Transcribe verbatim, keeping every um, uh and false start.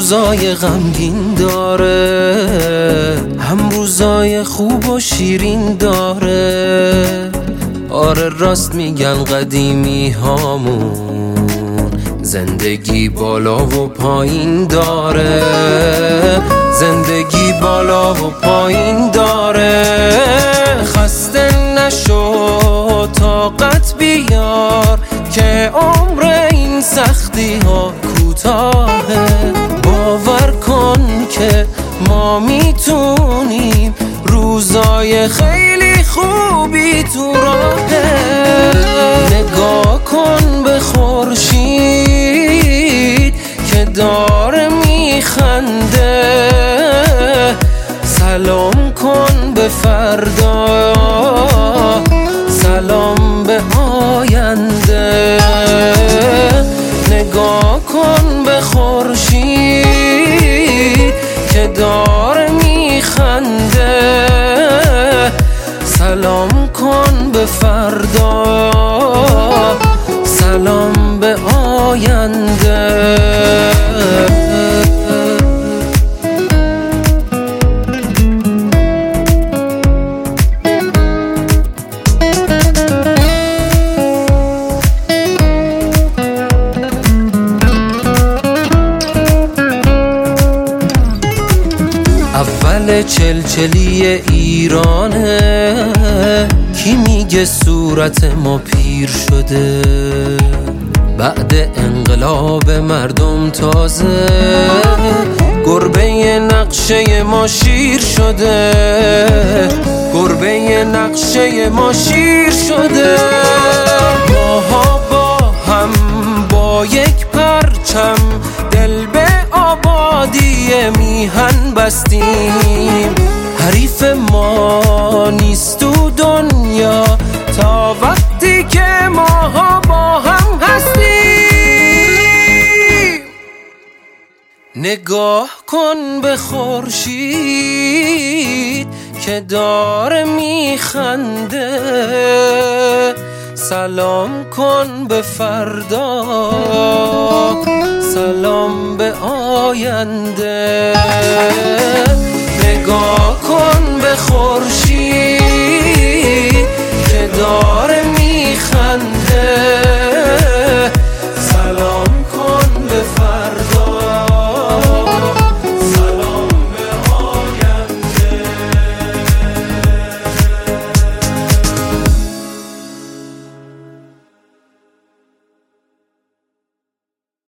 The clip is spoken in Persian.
روزای غمگین داره، هم روزای خوب و شیرین داره. آره راست میگن قدیمی هامون، زندگی بالا و پایین داره، زندگی بالا و پایین داره. خسته نشو طاقت بیار که عمر این سختی ها کوتاهه. باور کن که ما میتونیم، روزای خیلی خوبی تو راهه. نگاه کن به خورشید که داره میخنده، سلام کن به فردا، سلام به آینده. نگاه کن به خورشید که داره میخنده، سلام کن به فردا، سلام به آینده. اول چلچلی ایرانه، کی میگه صورت ما پیر شده؟ بعد انقلاب مردم تازه، گربه نقشه ما شیر شده، گربه نقشه ما شیر شده. ماها با هم با یک پرچم، دل به آبادی میهن بستیم. حریف ما نیست تو دنیا تا وقتی که ماها با هم هستیم. نگاه کن به خورشید که داره میخنده، سلام کن به فردا، سلام به آینده. نگاه کن به خورشید که داره